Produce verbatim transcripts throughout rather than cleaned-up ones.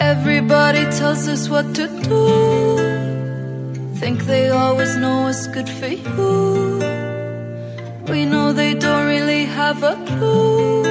Everybody tells us what to do, think they always know what's good for you. We know they don't really have a clue.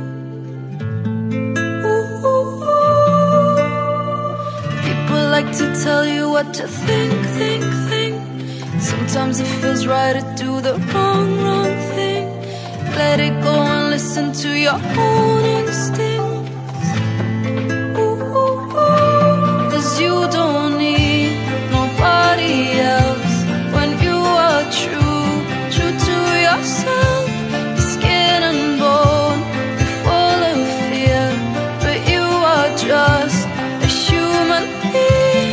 Ooh, ooh, ooh. People like to tell you what to think, think, think. Sometimes it feels right to do the wrong, wrong thing. Let it go and listen to your own instincts. Ooh, ooh, ooh. 'Cause you don't need nobody else when you are true, true to yourself. You're skin and bone, you're full of fear, but you are just a human being.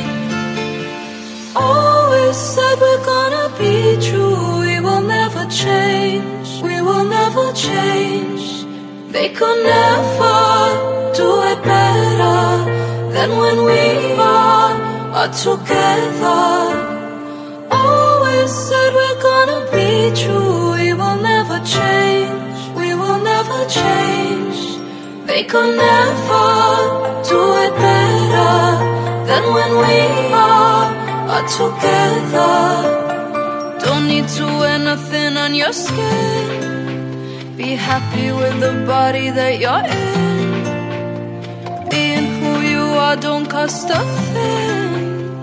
Always said we're gonna be true, we will never change, we will never change. They could never do it better than when we are, are together. Always said we're gonna be true, we will never change, we will never change. They could never do it better than when we are, are together. Don't need to wear nothing on your skin. Be happy with the body that you're in. Being who you are don't cost a thing.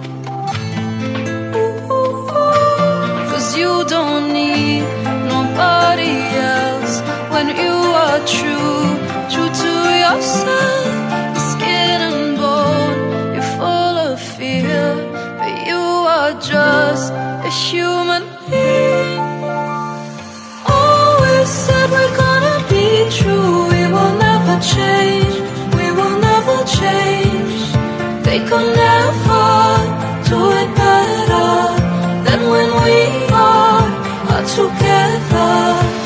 Ooh, ooh, ooh. 'Cause you don't need nobody else when you are true, true to yourself. You're skin and bone, you're full of fear, but you are just a human being. Always said we're gonna be true, we will never change, we will never change. They could never do it better than when we are, are together.